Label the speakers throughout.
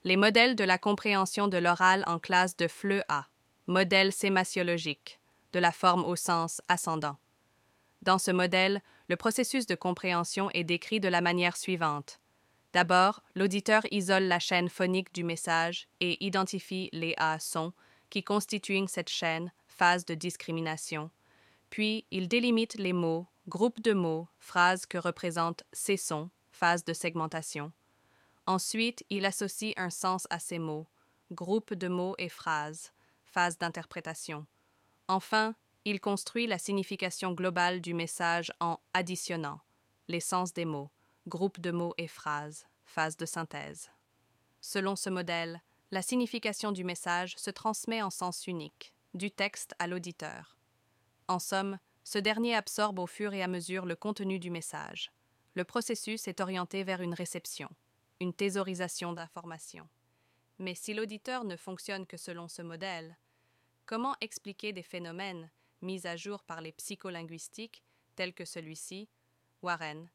Speaker 1: Les modèles de la compréhension de l'oral en classe de FLE A. Modèle sémasiologique, de la forme au sens ascendant. Dans ce modèle, le processus de compréhension est décrit de la manière suivante. D'abord, l'auditeur isole la chaîne phonique du message et identifie les A-sons qui constituent cette chaîne, phase de discrimination. Puis, il délimite les mots, groupes de mots, phrases que représentent ces sons, phase de segmentation. Ensuite, il associe un sens à ces mots, groupes de mots et phrases, phase d'interprétation. Enfin, il construit la signification globale du message en additionnant les sens des mots, groupes de mots et phrases, phase de synthèse. Selon ce modèle, la signification du message se transmet en sens unique, du texte à l'auditeur. En somme, ce dernier absorbe au fur et à mesure le contenu du message. Le processus est orienté vers une réception, une thésaurisation d'informations. Mais si l'auditeur ne fonctionne que selon ce modèle, comment expliquer des phénomènes mis à jour par les psycholinguistiques tels que celui-ci, Warren,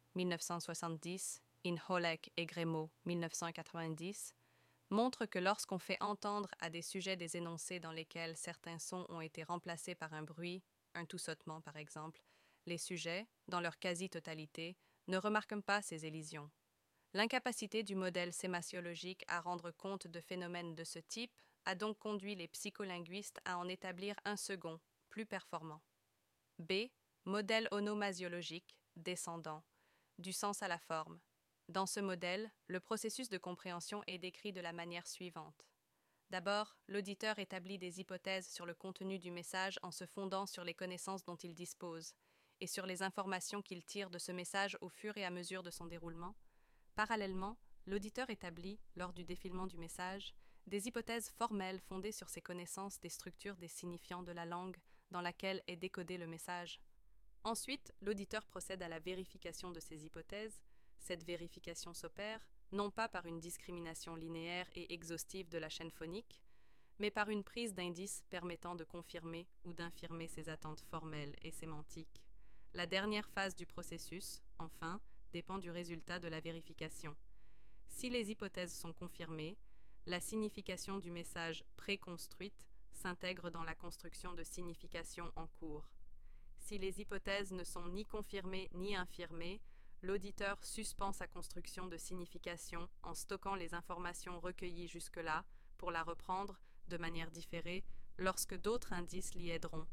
Speaker 1: 1970, Inholek et Grémaud, 1990, montre que lorsqu'on fait entendre à des sujets des énoncés dans lesquels certains sons ont été remplacés par un bruit, un tout-sautement par exemple, les sujets, dans leur quasi-totalité, ne remarquent pas ces élisions. L'incapacité du modèle sémasiologique à rendre compte de phénomènes de ce type a donc conduit les psycholinguistes à en établir un second, plus performant. B. Modèle onomasiologique, descendant, du sens à la forme. Dans ce modèle, le processus de compréhension est décrit de la manière suivante. D'abord, l'auditeur établit des hypothèses sur le contenu du message en se fondant sur les connaissances dont il dispose et sur les informations qu'il tire de ce message au fur et à mesure de son déroulement. Parallèlement, l'auditeur établit, lors du défilement du message, des hypothèses formelles fondées sur ses connaissances des structures des signifiants de la langue dans laquelle est décodé le message. Ensuite, l'auditeur procède à la vérification de ces hypothèses. Cette vérification s'opère, non pas par une discrimination linéaire et exhaustive de la chaîne phonique, mais par une prise d'indices permettant de confirmer ou d'infirmer ces attentes formelles et sémantiques. La dernière phase du processus, enfin, dépend du résultat de la vérification. Si les hypothèses sont confirmées, la signification du message préconstruite s'intègre dans la construction de signification en cours. Si les hypothèses ne sont ni confirmées ni infirmées, l'auditeur suspend sa construction de signification en stockant les informations recueillies jusque-là pour la reprendre, de manière différée, lorsque d'autres indices l'y aideront.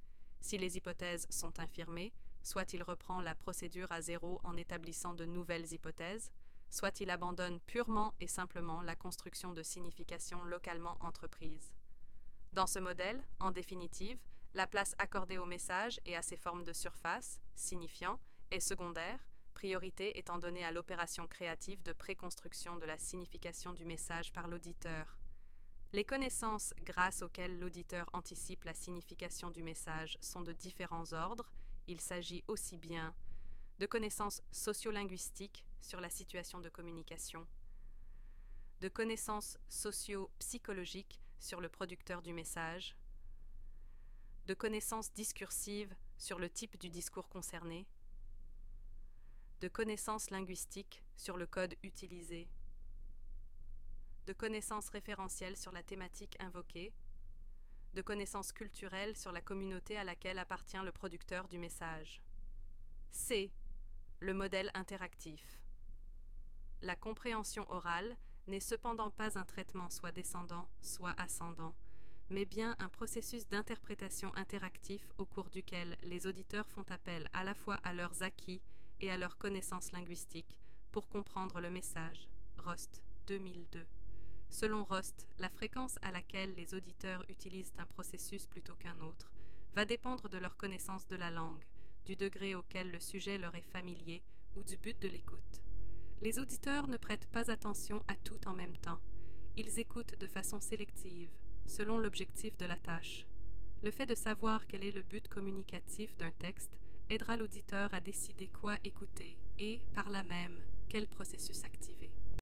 Speaker 1: Si les hypothèses sont infirmées, soit il reprend la procédure à zéro en établissant de nouvelles hypothèses, soit il abandonne purement et simplement la construction de signification localement entreprise. Dans ce modèle, en définitive, la place accordée au message et à ses formes de surface, signifiant, est secondaire, priorité étant donnée à l'opération créative de préconstruction de la signification du message par l'auditeur. Les connaissances grâce auxquelles l'auditeur anticipe la signification du message sont de différents ordres. Il s'agit aussi bien de connaissances sociolinguistiques sur la situation de communication, de connaissances socio-psychologiques sur le producteur du message, de connaissances discursives sur le type du discours concerné, de connaissances linguistiques sur le code utilisé, de connaissances référentielles sur la thématique invoquée, de connaissances culturelles sur la communauté à laquelle appartient le producteur du message. C. Le modèle interactif. La compréhension orale n'est cependant pas un traitement soit descendant, soit ascendant, mais bien un processus d'interprétation interactif au cours duquel les auditeurs font appel à la fois à leurs acquis et à leurs connaissances linguistiques pour comprendre le message. Rost, 2002. Selon Rost, la fréquence à laquelle les auditeurs utilisent un processus plutôt qu'un autre va dépendre de leur connaissance de la langue, du degré auquel le sujet leur est familier ou du but de l'écoute. Les auditeurs ne prêtent pas attention à tout en même temps. Ils écoutent de façon sélective, selon l'objectif de la tâche. Le fait de savoir quel est le but communicatif d'un texte aidera l'auditeur à décider quoi écouter et, par là même, quel processus activer.